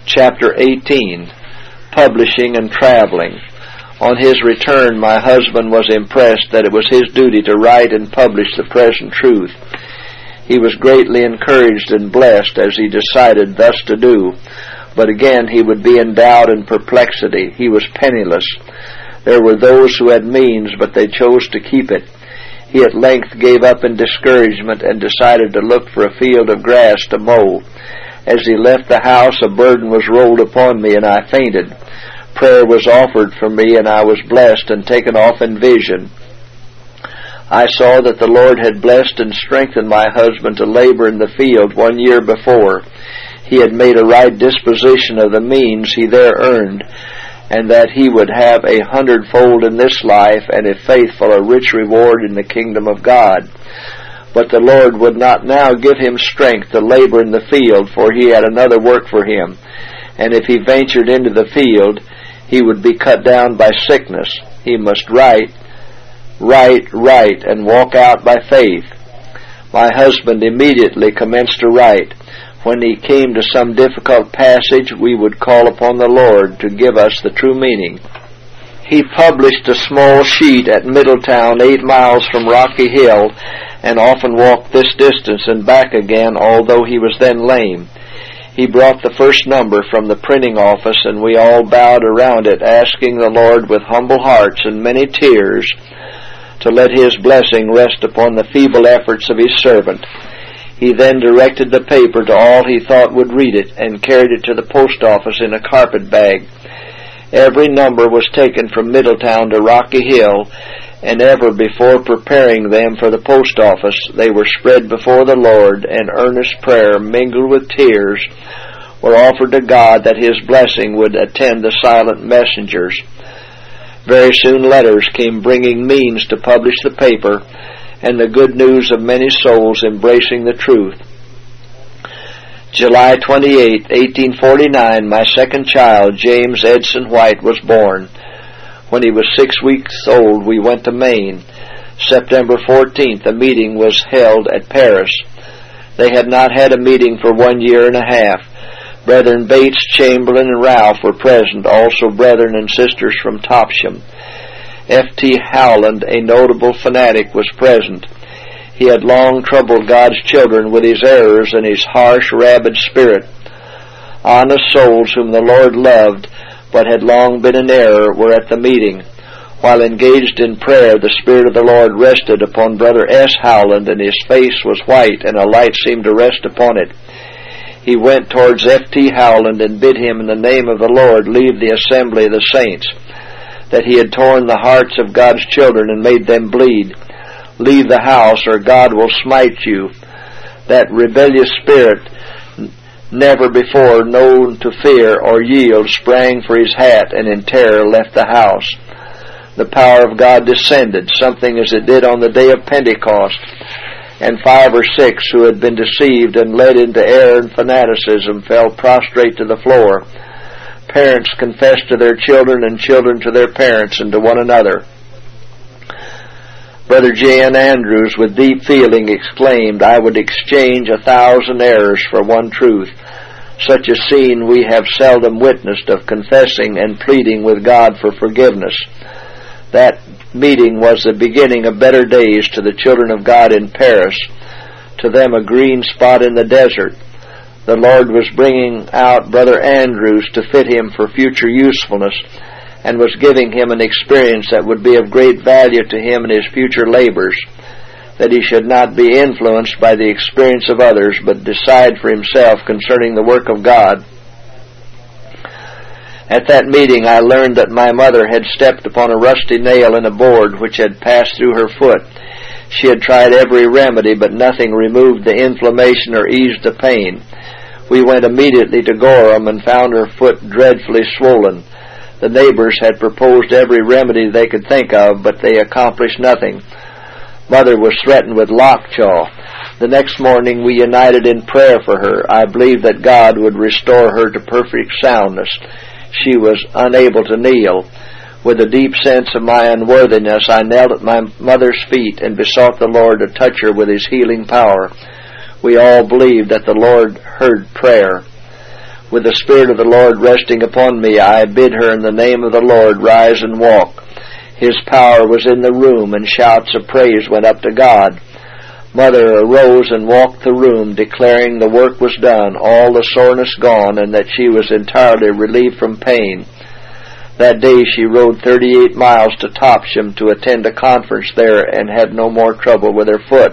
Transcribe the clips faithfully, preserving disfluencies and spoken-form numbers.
Chapter eighteen, Publishing and Traveling. On his return, my husband was impressed that it was his duty to write and publish the present truth. He was greatly encouraged and blessed as he decided thus to do, but again he would be in doubt and perplexity. He was penniless. There were those who had means, but they chose to keep it. He at length gave up in discouragement and decided to look for a field of grass to mow. As he left the house, a burden was rolled upon me, and I fainted. Prayer was offered for me, and I was blessed and taken off in vision. I saw that the Lord had blessed and strengthened my husband to labor in the field one year before. He had made a right disposition of the means he there earned, and that he would have a hundredfold in this life, and if faithful, a rich reward in the kingdom of God. But the Lord would not now give him strength to labor in the field, for he had another work for him. And if he ventured into the field, he would be cut down by sickness. He must write, write, write, and walk out by faith. My husband immediately commenced to write. When he came to some difficult passage, we would call upon the Lord to give us the true meaning. He published a small sheet at Middletown, eight miles from Rocky Hill, and often walked this distance and back again, although he was then lame. He brought the first number from the printing office, and we all bowed around it, asking the Lord with humble hearts and many tears to let his blessing rest upon the feeble efforts of his servant. He then directed the paper to all he thought would read it, and carried it to the post office in a carpet bag. Every number was taken from Middletown to Rocky Hill, and ever before preparing them for the post office, they were spread before the Lord, and earnest prayer, mingled with tears, were offered to God that his blessing would attend the silent messengers. Very soon letters came bringing means to publish the paper, and the good news of many souls embracing the truth. July twenty-eighth, eighteen forty-nine, my second child, James Edson White, was born. When he was six weeks old, we went to Maine. September fourteenth, a meeting was held at Paris. They had not had a meeting for one year and a half. Brethren Bates, Chamberlain, and Ralph were present, also brethren and sisters from Topsham. F T Howland, a notable fanatic, was present. He had long troubled God's children with his errors and his harsh, rabid spirit. Honest souls whom the Lord loved, but had long been in error, were at the meeting. While engaged in prayer, the Spirit of the Lord rested upon Brother S. Howland, and his face was white, and a light seemed to rest upon it. He went towards F T Howland and bid him in the name of the Lord leave the assembly of the saints, that he had torn the hearts of God's children and made them bleed. Leave the house, or God will smite you. That rebellious spirit, never before known to fear or yield, sprang for his hat, and in terror left the house. The power of God descended, something as it did on the day of Pentecost, and five or six who had been deceived and led into error and fanaticism fell prostrate to the floor. Parents confessed to their children, and children to their parents and to one another. Brother J N Andrews, with deep feeling, exclaimed, "I would exchange a thousand errors for one truth." Such a scene we have seldom witnessed, of confessing and pleading with God for forgiveness. That meeting was the beginning of better days to the children of God in Paris, to them a green spot in the desert. The Lord was bringing out Brother Andrews to fit him for future usefulness, and was giving him an experience that would be of great value to him in his future labors, that he should not be influenced by the experience of others, but decide for himself concerning the work of God. At that meeting I learned that my mother had stepped upon a rusty nail in a board which had passed through her foot. She had tried every remedy, but nothing removed the inflammation or eased the pain. We went immediately to Gorham and found her foot dreadfully swollen. The neighbors had proposed every remedy they could think of, but they accomplished nothing. Mother was threatened with lockjaw. The next morning we united in prayer for her. I believed that God would restore her to perfect soundness. She was unable to kneel. With a deep sense of my unworthiness, I knelt at my mother's feet and besought the Lord to touch her with his healing power. We all believed that the Lord heard prayer. With the Spirit of the Lord resting upon me, I bid her in the name of the Lord rise and walk. His power was in the room, and shouts of praise went up to God. Mother arose and walked the room, declaring the work was done, all the soreness gone, and that she was entirely relieved from pain. That day she rode thirty-eight miles to Topsham to attend a conference there and had no more trouble with her foot.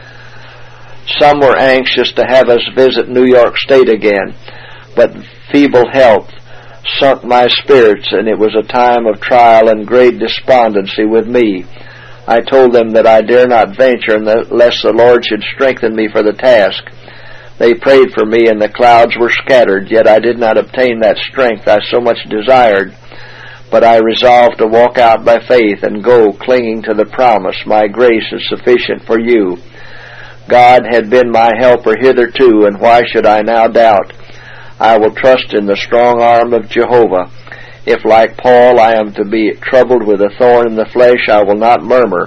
Some were anxious to have us visit New York State again, but feeble health sunk my spirits, and it was a time of trial and great despondency with me. I told them that I dare not venture unless the Lord should strengthen me for the task. They prayed for me, and the clouds were scattered, yet I did not obtain that strength I so much desired. But I resolved to walk out by faith and go, clinging to the promise, my grace is sufficient for you. God had been my helper hitherto, and why should I now doubt? I will trust in the strong arm of Jehovah. If, like Paul, I am to be troubled with a thorn in the flesh, I will not murmur.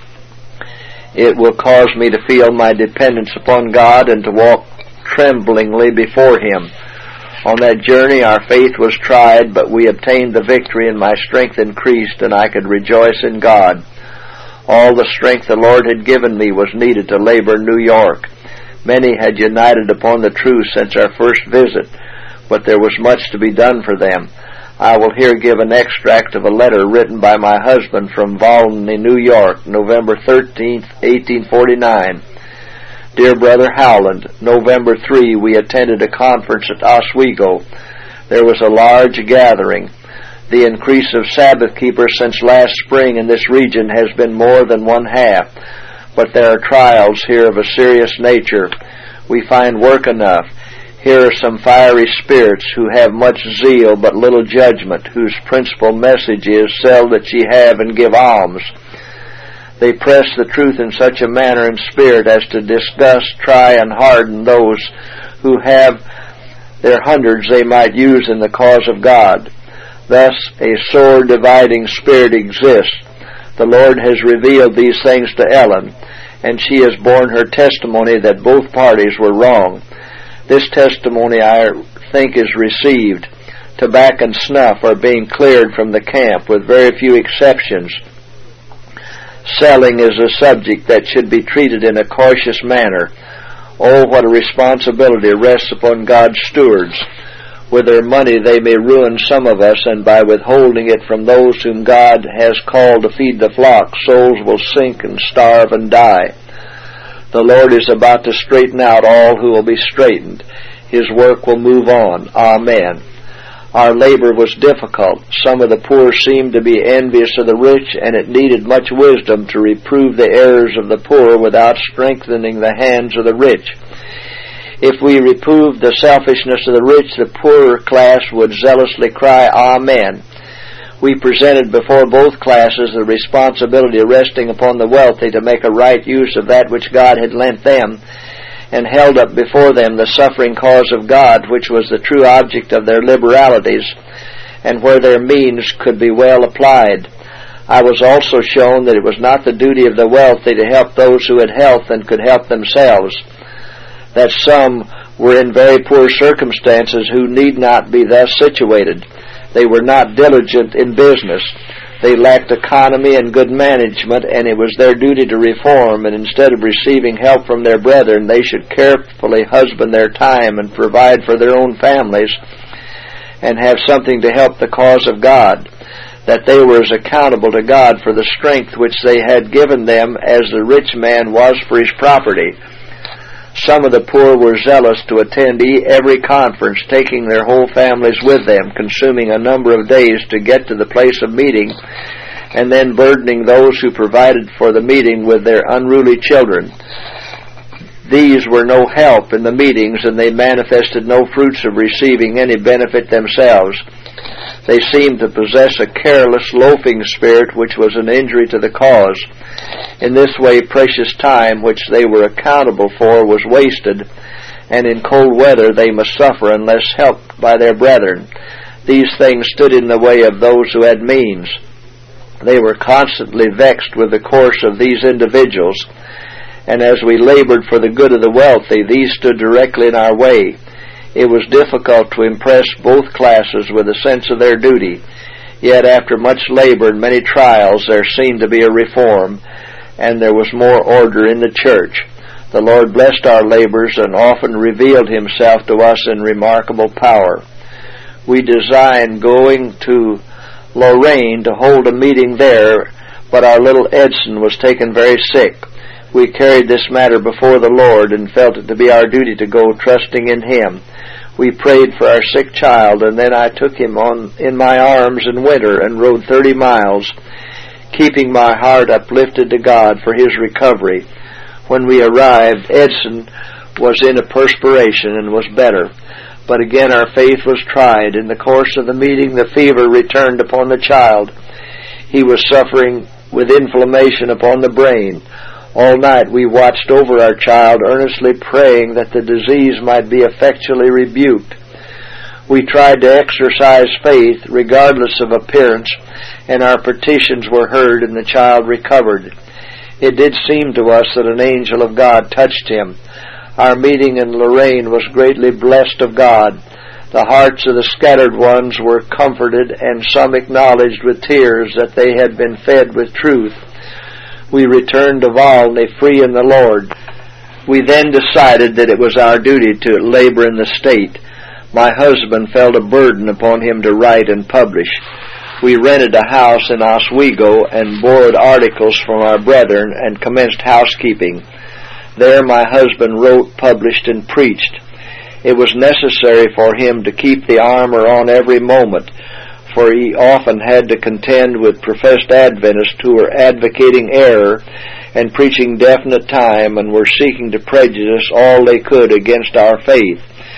It will cause me to feel my dependence upon God and to walk tremblingly before Him. On that journey our faith was tried, but we obtained the victory, and my strength increased, and I could rejoice in God. All the strength the Lord had given me was needed to labor in New York. Many had united upon the truth since our first visit, but there was much to be done for them. I will here give an extract of a letter written by my husband from Volney, New York, November thirteenth, eighteen forty-nine. Dear Brother Howland, November third, we attended a conference at Oswego. There was a large gathering. The increase of Sabbath keepers since last spring in this region has been more than one half, but there are trials here of a serious nature. We find work enough. Here are some fiery spirits who have much zeal but little judgment, whose principal message is, sell that ye have and give alms. They press the truth in such a manner and spirit as to disgust, try, and harden those who have their hundreds they might use in the cause of God. Thus a sore dividing spirit exists. The Lord has revealed these things to Ellen, and she has borne her testimony that both parties were wrong. This testimony, I think, is received. Tobacco and snuff are being cleared from the camp, with very few exceptions. Selling is a subject that should be treated in a cautious manner. Oh, what a responsibility rests upon God's stewards. With their money they may ruin some of us, and by withholding it from those whom God has called to feed the flock, souls will sink and starve and die. The Lord is about to straighten out all who will be straightened. His work will move on. Amen. Our labor was difficult. Some of the poor seemed to be envious of the rich, and it needed much wisdom to reprove the errors of the poor without strengthening the hands of the rich. If we reproved the selfishness of the rich, the poorer class would zealously cry, Amen. We presented before both classes the responsibility resting upon the wealthy to make a right use of that which God had lent them, and held up before them the suffering cause of God, which was the true object of their liberalities, and where their means could be well applied. I was also shown that it was not the duty of the wealthy to help those who had health and could help themselves, that some were in very poor circumstances who need not be thus situated. They were not diligent in business. They lacked economy and good management, and it was their duty to reform, and instead of receiving help from their brethren, they should carefully husband their time and provide for their own families and have something to help the cause of God, that they were as accountable to God for the strength which they had given them as the rich man was for his property. Some of the poor were zealous to attend every conference, taking their whole families with them, consuming a number of days to get to the place of meeting, and then burdening those who provided for the meeting with their unruly children. These were no help in the meetings, and they manifested no fruits of receiving any benefit themselves. They seemed to possess a careless, loafing spirit which was an injury to the cause. In this way, precious time which they were accountable for was wasted, and in cold weather they must suffer unless helped by their brethren. These things stood in the way of those who had means. They were constantly vexed with the course of these individuals, and as we labored for the good of the wealthy, these stood directly in our way. It was difficult to impress both classes with a sense of their duty. Yet after much labor and many trials, there seemed to be a reform, and there was more order in the church. The Lord blessed our labors and often revealed himself to us in remarkable power. We designed going to Lorraine to hold a meeting there, but our little Edson was taken very sick. We carried this matter before the Lord and felt it to be our duty to go, trusting in him. We prayed for our sick child, and then I took him on in my arms in winter and rode thirty miles, keeping my heart uplifted to God for his recovery. When we arrived, Edson was in a perspiration and was better. But again our faith was tried. In the course of the meeting, the fever returned upon the child. He was suffering with inflammation upon the brain. All night we watched over our child, earnestly praying that the disease might be effectually rebuked. We tried to exercise faith regardless of appearance, and our petitions were heard and the child recovered. It did seem to us that an angel of God touched him. Our meeting in Lorraine was greatly blessed of God. The hearts of the scattered ones were comforted, and some acknowledged with tears that they had been fed with truth. We returned to Valney free in the Lord. We then decided that it was our duty to labor in the state. My husband felt a burden upon him to write and publish. We rented a house in Oswego and borrowed articles from our brethren and commenced housekeeping. There my husband wrote, published, and preached. It was necessary for him to keep the armor on every moment, for he often had to contend with professed Adventists who were advocating error and preaching definite time and were seeking to prejudice all they could against our faith.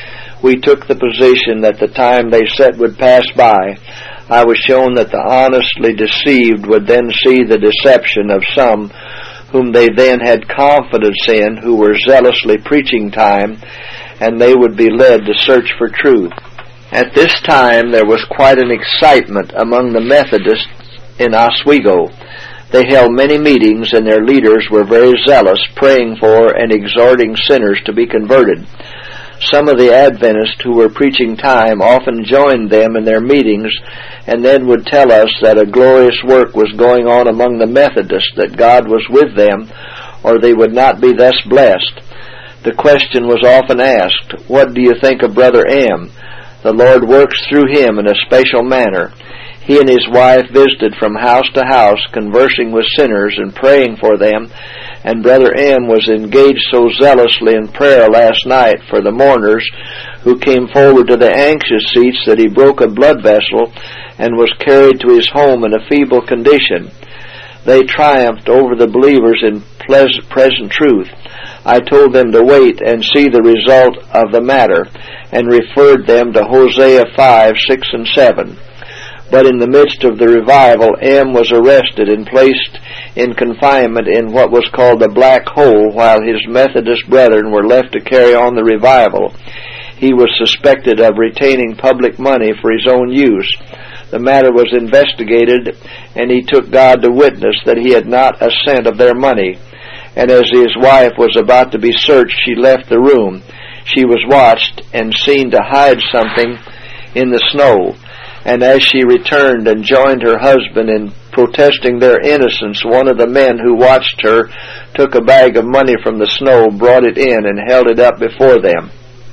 We took the position that the time they set would pass by. I was shown that the honestly deceived would then see the deception of some whom they then had confidence in, who were zealously preaching time, and they would be led to search for truth. At this time there was quite an excitement among the Methodists in Oswego. They held many meetings, and their leaders were very zealous, praying for and exhorting sinners to be converted. Some of the Adventists who were preaching time often joined them in their meetings, and then would tell us that a glorious work was going on among the Methodists, that God was with them, or they would not be thus blessed. The question was often asked, "What do you think of Brother M?" The Lord works through him in a special manner. He and his wife visited from house to house, conversing with sinners and praying for them, and Brother M was engaged so zealously in prayer last night for the mourners who came forward to the anxious seats that he broke a blood vessel and was carried to his home in a feeble condition. They triumphed over the believers in pleasant, present truth. I told them to wait and see the result of the matter, and referred them to Hosea five, six, and seven. But in the midst of the revival, M was arrested and placed in confinement in what was called the Black Hole, while his Methodist brethren were left to carry on the revival. He was suspected of retaining public money for his own use. The matter was investigated, and he took God to witness that he had not a cent of their money. And as his wife was about to be searched, she left the room. She was watched and seen to hide something in the snow. And as she returned and joined her husband in protesting their innocence, one of the men who watched her took a bag of money from the snow, brought it in, and held it up before them.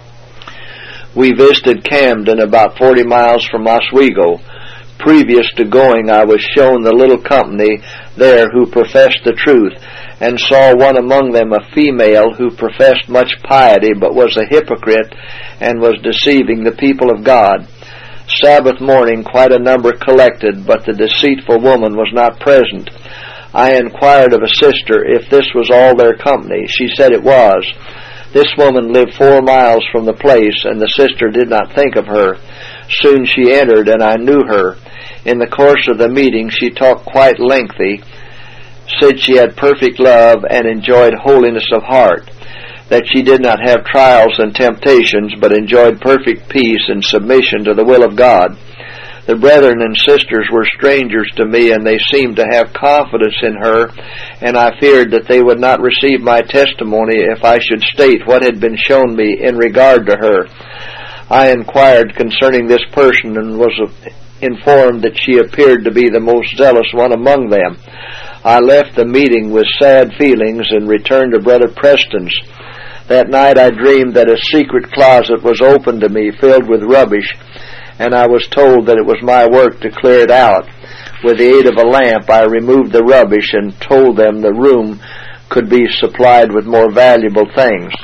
We visited Camden, about forty miles from Oswego. Previous to going, I was shown the little company there who professed the truth, and saw one among them, a female who professed much piety, but was a hypocrite and was deceiving the people of God. Sabbath morning quite a number collected, but the deceitful woman was not present. I inquired of a sister if this was all their company. She said it was. This woman lived four miles from the place, and the sister did not think of her. Soon she entered, and I knew her. In the course of the meeting she talked quite lengthy, said she had perfect love and enjoyed holiness of heart, that she did not have trials and temptations, but enjoyed perfect peace and submission to the will of God. The brethren and sisters were strangers to me, and they seemed to have confidence in her, and I feared that they would not receive my testimony if I should state what had been shown me in regard to her. I inquired concerning this person and was informed that she appeared to be the most zealous one among them. I left the meeting with sad feelings and returned to Brother Preston's. That night I dreamed that a secret closet was opened to me filled with rubbish, and I was told that it was my work to clear it out. With the aid of a lamp I removed the rubbish and told them the room could be supplied with more valuable things.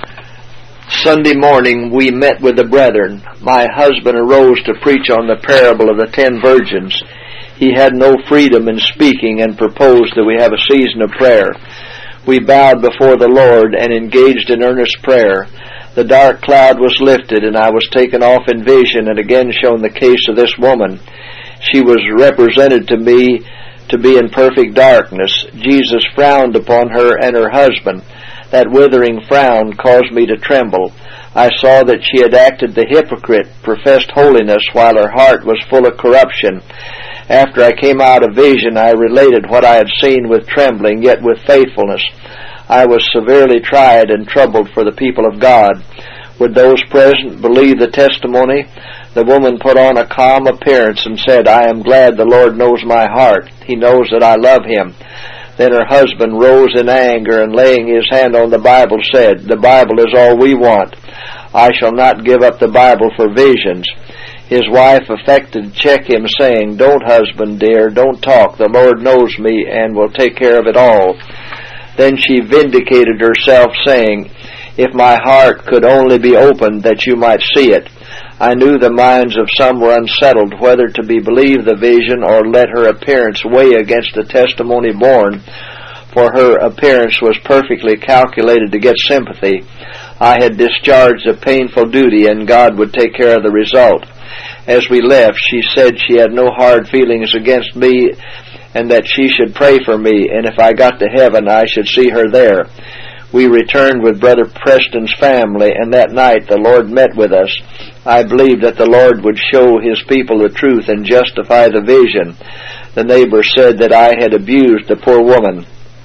Sunday morning we met with the brethren. My husband arose to preach on the parable of the ten virgins. He had no freedom in speaking and proposed that we have a season of prayer. We bowed before the Lord and engaged in earnest prayer. The dark cloud was lifted, and I was taken off in vision and again shown the case of this woman. She was represented to me to be in perfect darkness. Jesus frowned upon her and her husband. That withering frown caused me to tremble. I saw that she had acted the hypocrite, professed holiness while her heart was full of corruption. After I came out of vision, I related what I had seen with trembling, yet with faithfulness. I was severely tried and troubled for the people of God. Would those present believe the testimony? The woman put on a calm appearance and said, "I am glad the Lord knows my heart. He knows that I love Him." Then her husband rose in anger and laying his hand on the Bible said, "The Bible is all we want. I shall not give up the Bible for visions." His wife affected to check him, saying, "Don't, husband dear, don't talk. The Lord knows me and will take care of it all." Then she vindicated herself, saying, "If my heart could only be opened that you might see it." I knew the minds of some were unsettled whether to be believe the vision or let her appearance weigh against the testimony borne, for her appearance was perfectly calculated to get sympathy. I had discharged a painful duty, and God would take care of the result. As we left, she said she had no hard feelings against me, and that she should pray for me, and if I got to heaven I should see her there. We returned with Brother Preston's family, and that night the Lord met with us. I believed that the Lord would show His people the truth and justify the vision. The neighbors said that I had abused the poor woman.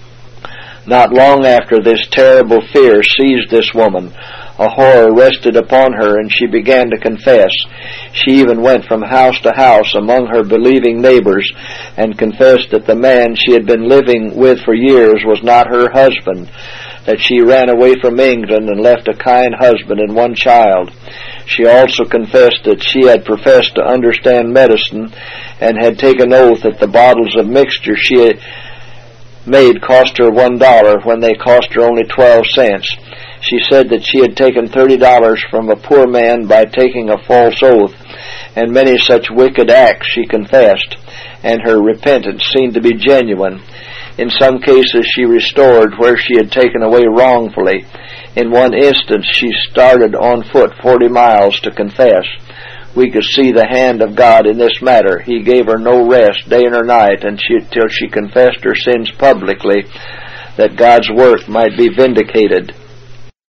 Not long after this, terrible fear seized this woman. A horror rested upon her, and she began to confess. She even went from house to house among her believing neighbors and confessed that the man she had been living with for years was not her husband, that she ran away from England and left a kind husband and one child. She also confessed that she had professed to understand medicine and had taken oath that the bottles of mixture she had made cost her one dollar when they cost her only twelve cents. She said that she had taken thirty dollars from a poor man by taking a false oath, and many such wicked acts she confessed, and her repentance seemed to be genuine. In some cases she restored where she had taken away wrongfully. In one instance she started on foot forty miles to confess. We could see the hand of God in this matter. He gave her no rest day nor night until she confessed her sins publicly, that God's work might be vindicated.